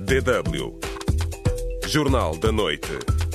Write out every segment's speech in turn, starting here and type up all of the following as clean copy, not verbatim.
DW Jornal da Noite.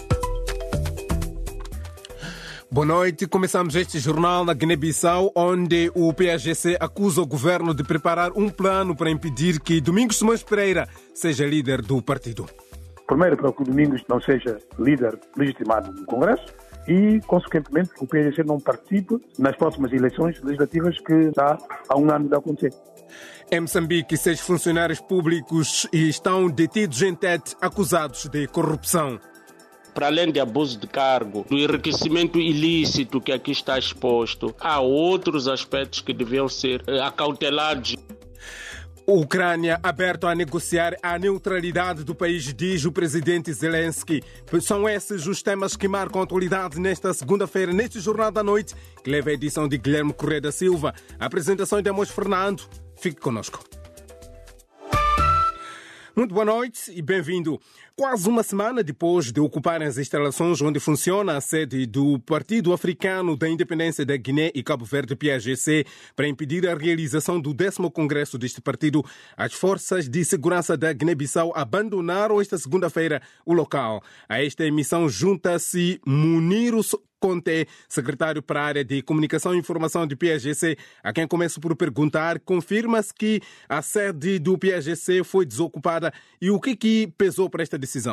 Boa noite. Começamos este jornal na Guiné-Bissau, onde o PAGC acusa o governo de preparar um plano para impedir que Domingos Simões Pereira seja líder do partido. Primeiro, para que o Domingos não seja líder legitimado do Congresso e, consequentemente, que o PAGC não participe nas próximas eleições legislativas que está há um ano de acontecer. Em Moçambique, 6 funcionários públicos estão detidos em Tete, acusados de corrupção. Para além de abuso de cargo, do enriquecimento ilícito que aqui está exposto, há outros aspectos que deviam ser acautelados. A Ucrânia aberto a negociar a neutralidade do país, diz o presidente Zelensky. São esses os temas que marcam a atualidade nesta segunda-feira, neste Jornal da Noite, que leva a edição de Guilherme Correia da Silva. A apresentação de Amos Fernando. Fique conosco. Muito boa noite e bem-vindo. Quase uma semana depois de ocuparem as instalações onde funciona a sede do Partido Africano da Independência da Guiné e Cabo Verde, PAGC, para impedir a realização do 10º Congresso deste partido, as forças de segurança da Guiné-Bissau abandonaram esta segunda-feira o local. A esta emissão junta-se Muniro Conte, secretário para a área de Comunicação e Informação de PAGC, a quem começo por perguntar, confirma-se que a sede do PAGC foi desocupada e o que pesou para esta decisão?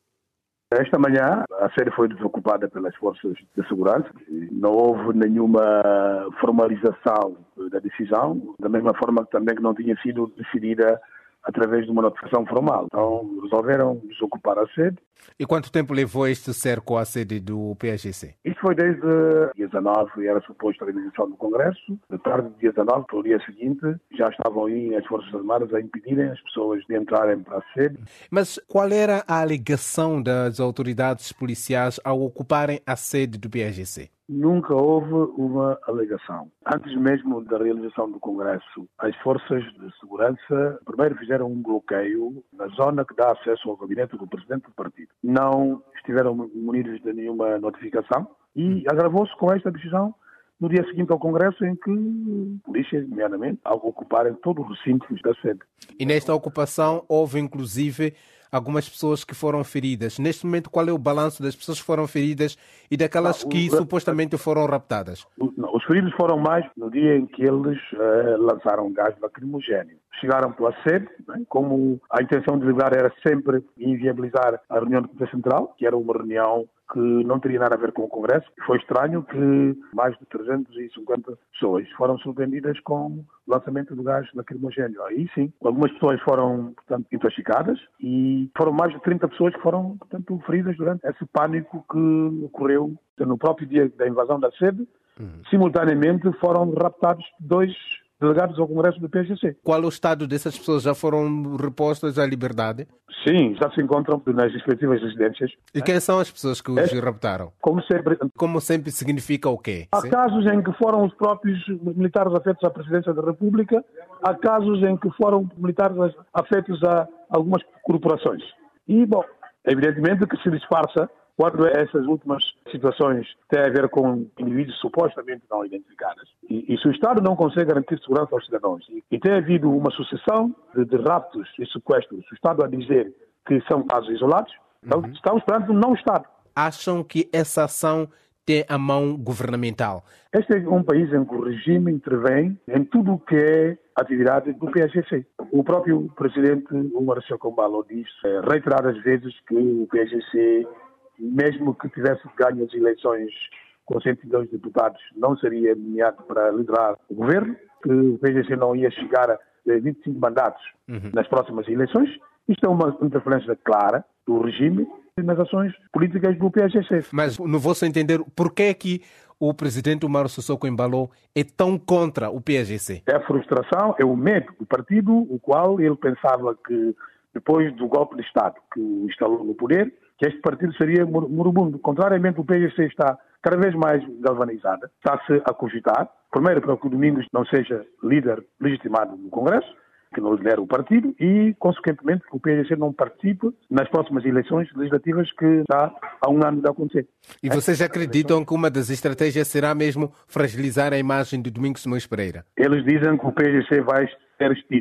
Esta manhã a sede foi desocupada pelas forças de segurança. Não houve nenhuma formalização da decisão, da mesma forma que também que não tinha sido decidida através de uma notificação formal. Então, resolveram desocupar a sede. E quanto tempo levou este cerco à sede do PAGC? Isso foi desde dia 19, era suposto a realização do Congresso. De tarde de dia 19, para o dia seguinte, já estavam aí as Forças Armadas a impedirem as pessoas de entrarem para a sede. Mas qual era a alegação das autoridades policiais ao ocuparem a sede do PAGC? Nunca houve uma alegação. Antes mesmo da realização do Congresso, as forças de segurança primeiro fizeram um bloqueio na zona que dá acesso ao gabinete do presidente do partido. Não estiveram munidos de nenhuma notificação e agravou-se com esta decisão no dia seguinte ao Congresso, em que a polícia, nomeadamente, ao ocuparem todo o recinto da sede. E nesta ocupação houve, inclusive, algumas pessoas que foram feridas. Neste momento, qual é o balanço das pessoas que foram feridas e daquelas que supostamente foram raptadas? Os feridos foram mais no dia em que eles lançaram gás lacrimogéneo. Chegaram pela sede, como a intenção de ligar era sempre inviabilizar a reunião do Comitê Central, que era uma reunião que não teria nada a ver com o Congresso. Foi estranho que mais de 350 pessoas foram surpreendidas com o lançamento do gás lacrimogéneo. Aí sim, algumas pessoas foram, portanto, intoxicadas e foram mais de 30 pessoas que foram, portanto, feridas durante esse pânico que ocorreu no próprio dia da invasão da sede. Simultaneamente foram raptados 2 delegados ao Congresso do PAGC. Qual é o estado dessas pessoas? Já foram repostas à liberdade? Sim, já se encontram nas respectivas residências. E quem são as pessoas que os raptaram? Como sempre significa o quê? Há casos em que foram os próprios militares afetos à Presidência da República, há casos em que foram militares afetos a algumas corporações. E, bom, evidentemente que se disfarça quando essas últimas situações têm a ver com indivíduos supostamente não identificados. E se o Estado não consegue garantir segurança aos cidadãos e tem havido uma sucessão de raptos e sequestros, o Estado a dizer que são casos isolados, então estamos perante um não Estado. Acham que essa ação tem a mão governamental? Este é um país em que o regime intervém em tudo o que é atividade do PAGC. O próprio presidente Umar Sissoko disse reiteradas vezes que o PAGC, mesmo que tivesse ganho as eleições com 102 deputados, não seria nomeado para liderar o governo, que o PAGC não ia chegar a 25 mandatos nas próximas eleições. Isto é uma interferência clara do regime nas ações políticas do PAGC. Mas, no vosso entender, por que é que o presidente Umaro Sissoko Embalo é tão contra o PAGC? É a frustração, é o medo do partido, o qual ele pensava que, depois do golpe de Estado que o instalou no poder, que este partido seria moribundo. Contrariamente, o PAGC está cada vez mais galvanizado, está-se a cogitar, primeiro para que o Domingos não seja líder legitimado no Congresso, que não lidera o partido, e, consequentemente, que o PAGC não participe nas próximas eleições legislativas que está há um ano de acontecer. E vocês acreditam que uma das estratégias será mesmo fragilizar a imagem de Domingos Simões Pereira? Eles dizem que o PAGC vai ser extinto.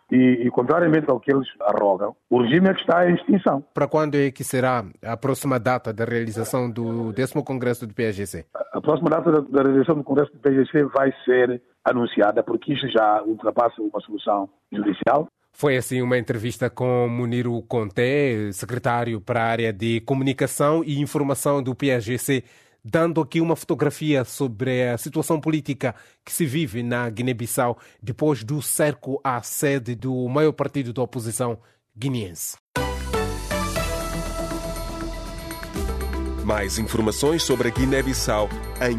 E contrariamente ao que eles arrogam, o regime é que está em extinção. Para quando é que será a próxima data da realização do 10º Congresso do PAGC? A próxima data da realização do Congresso do PAGC vai ser anunciada, porque isso já ultrapassa uma solução judicial. Foi assim uma entrevista com Muniro Conté, secretário para a área de comunicação e informação do PAGC, dando aqui uma fotografia sobre a situação política que se vive na Guiné-Bissau depois do cerco à sede do maior partido da oposição guineense. Mais informações sobre a Guiné-Bissau em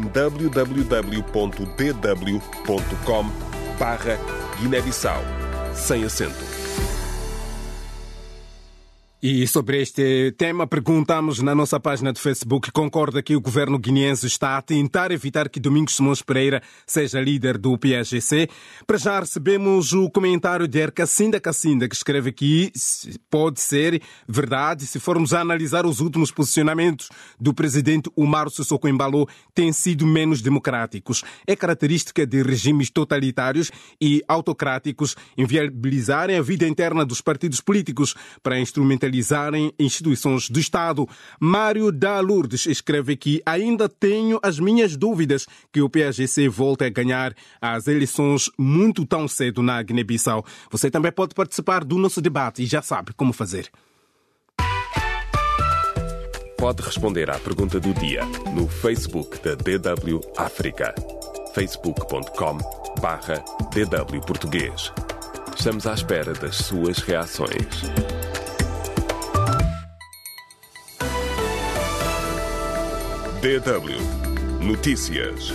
www.dw.com/Guiné-Bissau, sem acento. E sobre este tema, perguntamos na nossa página de Facebook: concorda que o governo guineense está a tentar evitar que Domingos Simões Pereira seja líder do PAGC? Para já recebemos o comentário de Ercacinda Cacinda, que escreve que pode ser verdade se formos a analisar os últimos posicionamentos do presidente Umaro Sissoko Embalo, têm sido menos democráticos. É característica de regimes totalitários e autocráticos inviabilizarem a vida interna dos partidos políticos para instrumentalizarem instituições do Estado. Mário da Lourdes escreve que ainda tenho as minhas dúvidas que o PAGC volte a ganhar as eleições muito tão cedo na Guiné-Bissau. Você também pode participar do nosso debate e já sabe como fazer. Pode responder à pergunta do dia no Facebook da DW África, facebook.com/DW Português. Estamos à espera das suas reações. DW Notícias.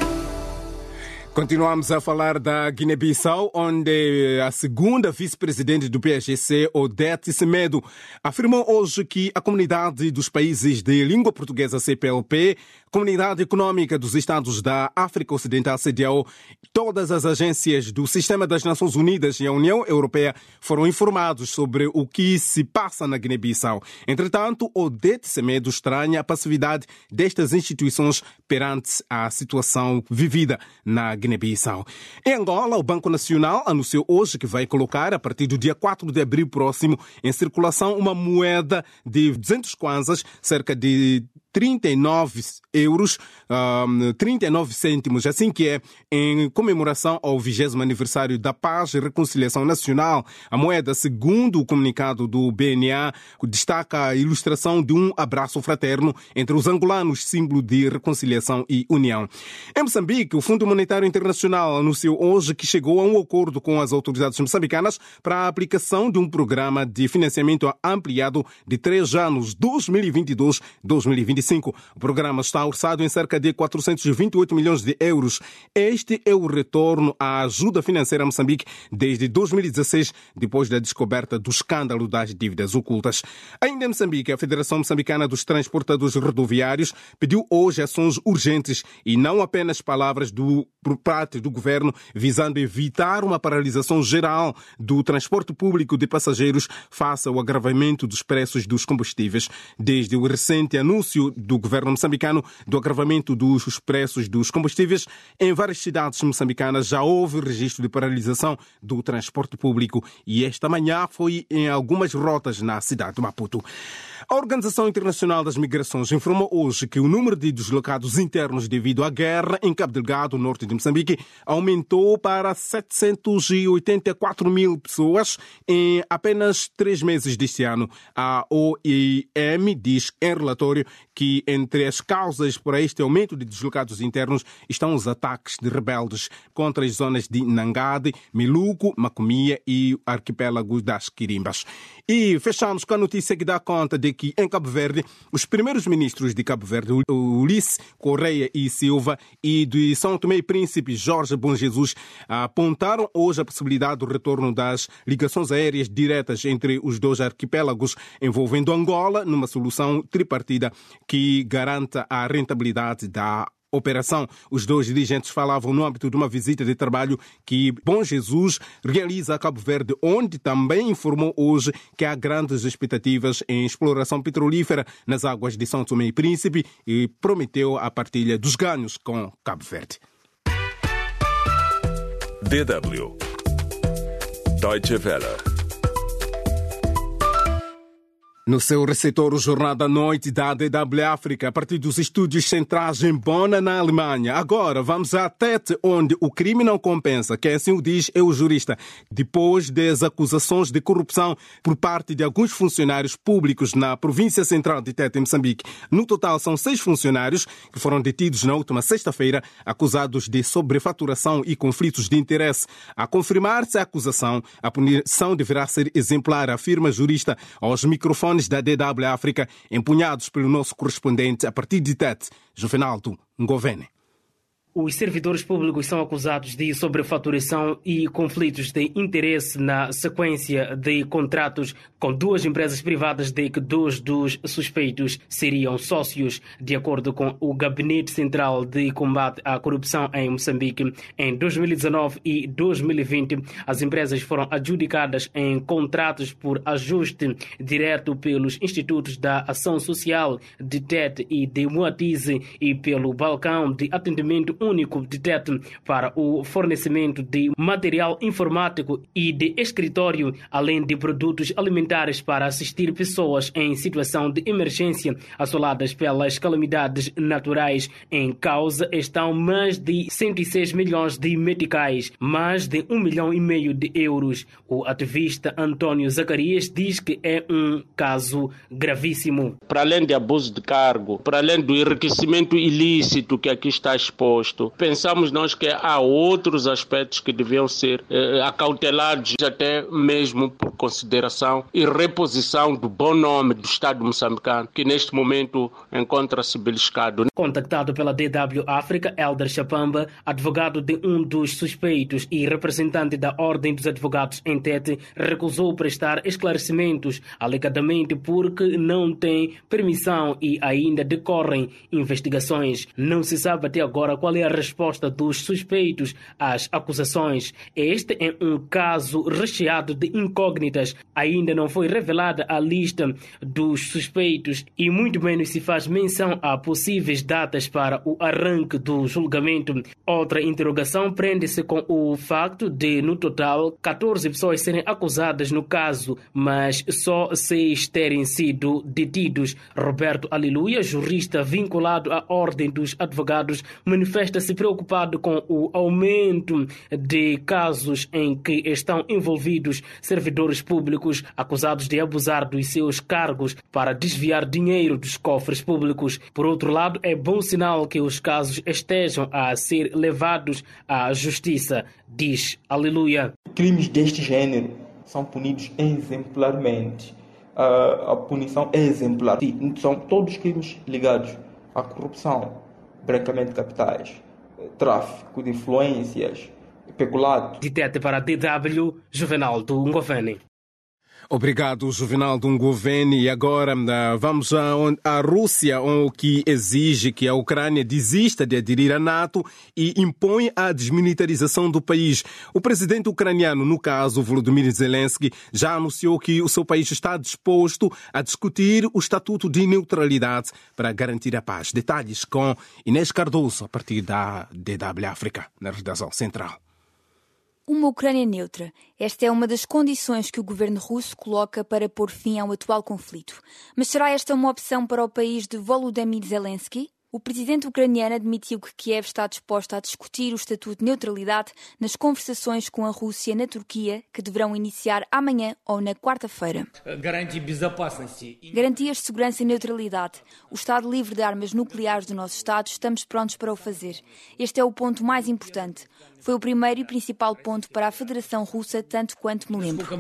Continuamos a falar da Guiné-Bissau, onde a segunda vice-presidente do PAGC, Odete Semedo, afirmou hoje que a comunidade dos países de língua portuguesa CPLP, Comunidade Econômica dos Estados da África Ocidental, CEDEAO, todas as agências do Sistema das Nações Unidas e a União Europeia foram informados sobre o que se passa na Guiné-Bissau. Entretanto, Odete Semedo estranha a passividade destas instituições perante a situação vivida na Guiné-Bissau. Em Angola, o Banco Nacional anunciou hoje que vai colocar, a partir do dia 4 de abril próximo, em circulação uma moeda de 200 kwanzas, cerca de 39 euros, 39 cêntimos, assim que é em comemoração ao 20º aniversário da Paz e Reconciliação Nacional. A moeda, segundo o comunicado do BNA, destaca a ilustração de um abraço fraterno entre os angolanos, símbolo de reconciliação e união. Em Moçambique, o Fundo Monetário Internacional anunciou hoje que chegou a um acordo com as autoridades moçambicanas para a aplicação de um programa de financiamento ampliado de 3 anos, 2022-2025. O programa está orçado em cerca de 428 milhões de euros. Este é o retorno à ajuda financeira a Moçambique desde 2016, depois da descoberta do escândalo das dívidas ocultas. Ainda em Moçambique, a Federação Moçambicana dos Transportadores Rodoviários pediu hoje ações urgentes e não apenas palavras por parte do governo, visando evitar uma paralisação geral do transporte público de passageiros face ao agravamento dos preços dos combustíveis. Desde o recente anúncio do governo moçambicano do agravamento dos preços dos combustíveis, em várias cidades moçambicanas já houve registro de paralisação do transporte público e esta manhã foi em algumas rotas na cidade de Maputo. A Organização Internacional das Migrações informou hoje que o número de deslocados internos devido à guerra em Cabo Delgado, norte de Moçambique, aumentou para 784 mil pessoas em apenas 3 meses deste ano. A OIM diz em relatório que entre as causas para este aumento de deslocados internos estão os ataques de rebeldes contra as zonas de Nangade, Meluco, Macomia e o arquipélago das Quirimbas. E fechamos com a notícia que dá conta de que em Cabo Verde, os primeiros ministros de Cabo Verde, Ulisses Correia e Silva, e de São Tomé e Príncipe, Jorge Bom Jesus, apontaram hoje a possibilidade do retorno das ligações aéreas diretas entre os dois arquipélagos, envolvendo Angola numa solução tripartida que garanta a rentabilidade da operação. Os dois dirigentes falavam no âmbito de uma visita de trabalho que Bom Jesus realiza a Cabo Verde, onde também informou hoje que há grandes expectativas em exploração petrolífera nas águas de São Tomé e Príncipe e prometeu a partilha dos ganhos com Cabo Verde. DW Deutsche Welle. No seu receptor, o Jornal da Noite da DW África, a partir dos estúdios centrais em Bonn, na Alemanha. Agora vamos a Tete, onde o crime não compensa. Quem assim o diz é o jurista. Depois das acusações de corrupção por parte de alguns funcionários públicos na província central de Tete, em Moçambique. No total, são 6 funcionários que foram detidos na última sexta-feira, acusados de sobrefaturação e conflitos de interesse. A confirmar-se a acusação, a punição deverá ser exemplar, afirma jurista aos microfones da DW África, empunhados pelo nosso correspondente a partir de Tete, Juvenaldo Ngovene. Os servidores públicos são acusados de sobrefaturação e conflitos de interesse na sequência de contratos com 2 empresas privadas de que 2 dos suspeitos seriam sócios, de acordo com o Gabinete Central de Combate à Corrupção em Moçambique. Em 2019 e 2020, as empresas foram adjudicadas em contratos por ajuste direto pelos Institutos da Ação Social de Tete e de Moatize e pelo Balcão de Atendimento Único de Tete para o fornecimento de material informático e de escritório, além de produtos alimentares para assistir pessoas em situação de emergência assoladas pelas calamidades naturais. Em causa estão mais de 106 milhões de meticais, mais de 1,5 milhão de euros. O ativista António Zacarias diz que é um caso gravíssimo. Para além de abuso de cargo, para além do enriquecimento ilícito que aqui está exposto, pensamos nós que há outros aspectos que deviam ser acautelados até mesmo por consideração e reposição do bom nome do Estado moçambicano, que neste momento encontra-se beliscado. Contactado pela DW África, Helder Chapamba, advogado de um dos suspeitos e representante da Ordem dos Advogados em Tete, recusou prestar esclarecimentos, alegadamente porque não tem permissão e ainda decorrem investigações. Não se sabe até agora qual é a resposta dos suspeitos às acusações. Este é um caso recheado de incógnitas. Ainda não foi revelada a lista dos suspeitos e muito menos se faz menção a possíveis datas para o arranque do julgamento. Outra interrogação prende-se com o facto de, no total, 14 pessoas serem acusadas no caso, mas só 6 terem sido detidos. Roberto Aleluia, jurista vinculado à Ordem dos Advogados, manifesta-se preocupado com o aumento de casos em que estão envolvidos servidores públicos acusados de abusar dos seus cargos para desviar dinheiro dos cofres públicos. Por outro lado, é bom sinal que os casos estejam a ser levados à justiça, diz Aleluia. Crimes deste gênero são punidos exemplarmente. A punição é exemplar. São todos crimes ligados à corrupção, branqueamento de capitais, tráfico de influências, peculato. De Tete para a DW, Juvenaldo Ngovene. Obrigado, Juvenaldo Ngovene. E agora vamos à Rússia, que exige que a Ucrânia desista de aderir à NATO e impõe a desmilitarização do país. O presidente ucraniano, no caso, Volodymyr Zelensky, já anunciou que o seu país está disposto a discutir o Estatuto de Neutralidade para garantir a paz. Detalhes com Inês Cardoso, a partir da DW África, na redação central. Uma Ucrânia neutra. Esta é uma das condições que o governo russo coloca para pôr fim ao atual conflito. Mas será esta uma opção para o país de Volodymyr Zelensky? O presidente ucraniano admitiu que Kiev está disposta a discutir o Estatuto de Neutralidade nas conversações com a Rússia na Turquia, que deverão iniciar amanhã ou na quarta-feira. Garantias de segurança e neutralidade. O Estado livre de armas nucleares do nosso Estado, estamos prontos para o fazer. Este é o ponto mais importante. Foi o primeiro e principal ponto para a Federação Russa, tanto quanto me lembro.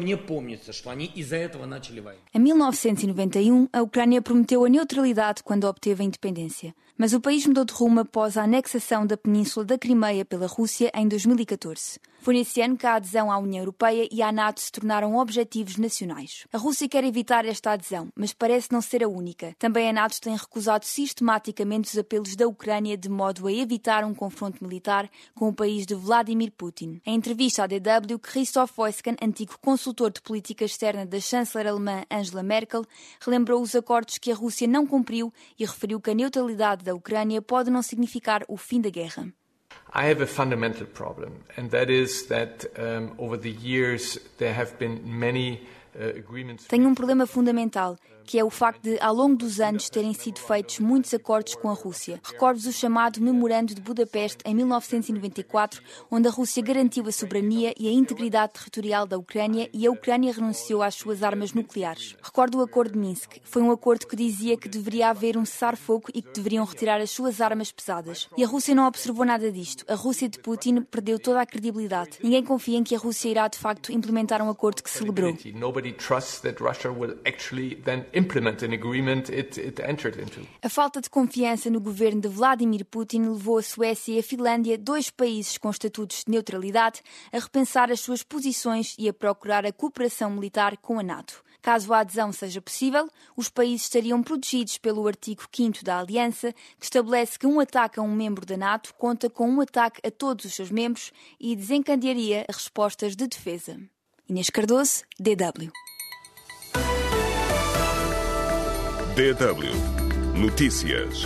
Em 1991, a Ucrânia prometeu a neutralidade quando obteve a independência. Mas o país mudou de rumo após a anexação da Península da Crimeia pela Rússia em 2014. Foi nesse ano que a adesão à União Europeia e à NATO se tornaram objetivos nacionais. A Rússia quer evitar esta adesão, mas parece não ser a única. Também a NATO tem recusado sistematicamente os apelos da Ucrânia de modo a evitar um confronto militar com o país de Vladimir Putin. Em entrevista à DW, Christoph Heusken, antigo consultor de política externa da chanceler alemã Angela Merkel, relembrou os acordos que a Rússia não cumpriu e referiu que a neutralidade da Ucrânia pode não significar o fim da guerra. I have a fundamental problem, and that is that over the years there have been many agreements. Tenho um problema fundamental, que é o facto de, ao longo dos anos, terem sido feitos muitos acordos com a Rússia. Recordo-vos o chamado Memorando de Budapeste, em 1994, onde a Rússia garantiu a soberania e a integridade territorial da Ucrânia e a Ucrânia renunciou às suas armas nucleares. Recordo o Acordo de Minsk. Foi um acordo que dizia que deveria haver um cessar-fogo e que deveriam retirar as suas armas pesadas. E a Rússia não observou nada disto. A Rússia de Putin perdeu toda a credibilidade. Ninguém confia em que a Rússia irá, de facto, implementar um acordo que celebrou. Nobody trusts that Russia will actually then implement an agreement it entered into. A falta de confiança no governo de Vladimir Putin levou a Suécia e a Finlândia, 2 países com estatutos de neutralidade, a repensar as suas posições e a procurar a cooperação militar com a NATO. Caso a adesão seja possível, os países estariam protegidos pelo artigo 5º da Aliança, que estabelece que um ataque a um membro da NATO conta com um ataque a todos os seus membros e desencadearia respostas de defesa. Inês Cardoso, DW. DW Notícias.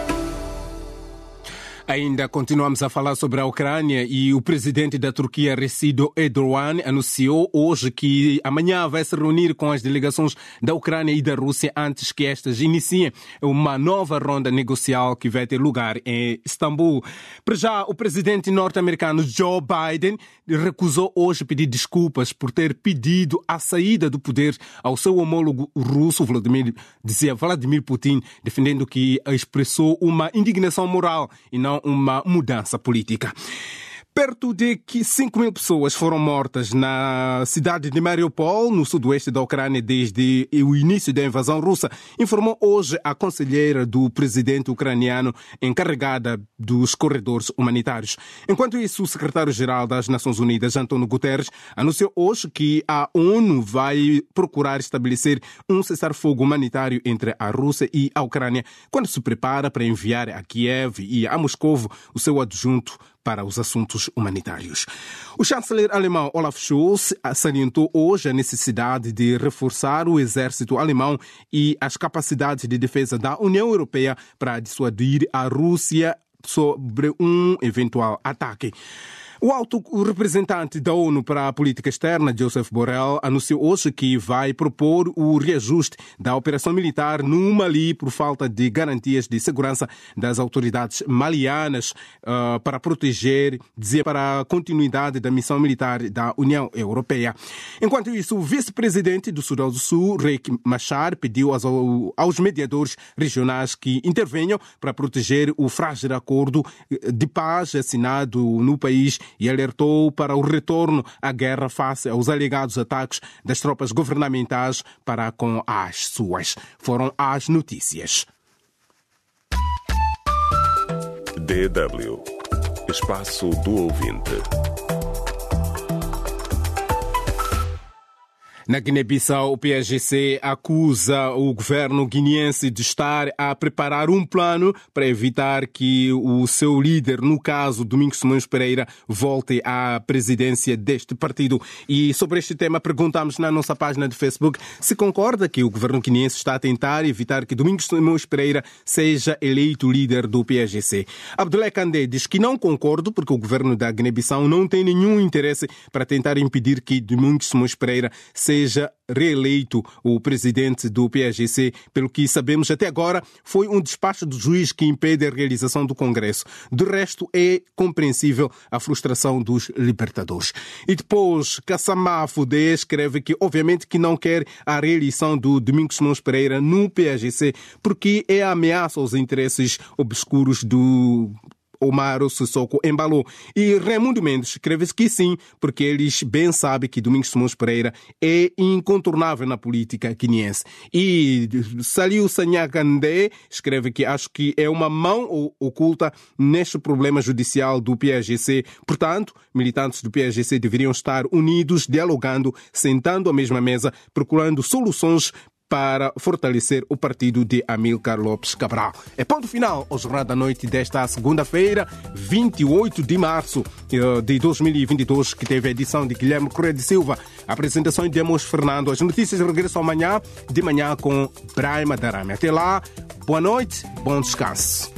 Ainda continuamos a falar sobre a Ucrânia e o presidente da Turquia, Recep Erdogan, anunciou hoje que amanhã vai se reunir com as delegações da Ucrânia e da Rússia antes que estas iniciem uma nova ronda negocial que vai ter lugar em Istambul. Para já, o presidente norte-americano Joe Biden recusou hoje pedir desculpas por ter pedido a saída do poder ao seu homólogo russo, Vladimir Putin, defendendo que expressou uma indignação moral e não uma mudança política. Perto de 5.000 pessoas foram mortas na cidade de Mariupol, no sudoeste da Ucrânia, desde o início da invasão russa, informou hoje a conselheira do presidente ucraniano encarregada dos corredores humanitários. Enquanto isso, o secretário-geral das Nações Unidas, António Guterres, anunciou hoje que a ONU vai procurar estabelecer um cessar-fogo humanitário entre a Rússia e a Ucrânia, quando se prepara para enviar a Kiev e a Moscovo o seu adjunto para os assuntos humanitários. O chanceler alemão Olaf Scholz salientou hoje a necessidade de reforçar o exército alemão e as capacidades de defesa da União Europeia para dissuadir a Rússia sobre um eventual ataque. O alto representante da ONU para a política externa, Joseph Borrell, anunciou hoje que vai propor o reajuste da operação militar no Mali por falta de garantias de segurança das autoridades malianas para proteger, para a continuidade da missão militar da União Europeia. Enquanto isso, o vice-presidente do Sudão do Sul, Riek Machar, pediu aos mediadores regionais que intervenham para proteger o frágil acordo de paz assinado no país e alertou para o retorno à guerra face aos alegados ataques das tropas governamentais para com as suas. Foram as notícias. DW Espaço do Ouvinte. Na Guiné-Bissau, o PAGC acusa o governo guineense de estar a preparar um plano para evitar que o seu líder, no caso Domingos Simões Pereira, volte à presidência deste partido. E sobre este tema perguntamos na nossa página de Facebook se concorda que o governo guineense está a tentar evitar que Domingos Simões Pereira seja eleito líder do PAGC. Abdoulaye Kandé diz que não concorda porque o governo da Guiné-Bissau não tem nenhum interesse para tentar impedir que Domingos Simões Pereira seja reeleito o presidente do PAGC. Pelo que sabemos até agora, foi um despacho do juiz que impede a realização do Congresso. De resto, é compreensível a frustração dos libertadores. E depois, Kassama Fudé escreve que, obviamente, que não quer a reeleição do Domingos Simões Pereira no PAGC porque é a ameaça aos interesses obscuros do Omaro Sissoko Embalo. E Raimundo Mendes escreve que sim, porque eles bem sabem que Domingos Simões Pereira é incontornável na política guineense. E Saliu Sanyagandé escreve que acho que é uma mão oculta neste problema judicial do PAGC. Portanto, militantes do PAGC deveriam estar unidos, dialogando, sentando à mesma mesa, procurando soluções para fortalecer o partido de Amílcar Lopes Cabral. É ponto final ao Jornal da Noite desta segunda-feira, 28 de março de 2022, que teve a edição de Guilherme Correia de Silva, a apresentação de Amos Fernando. As notícias regressam amanhã, de manhã com Brahima Darame. Até lá, boa noite, bom descanso.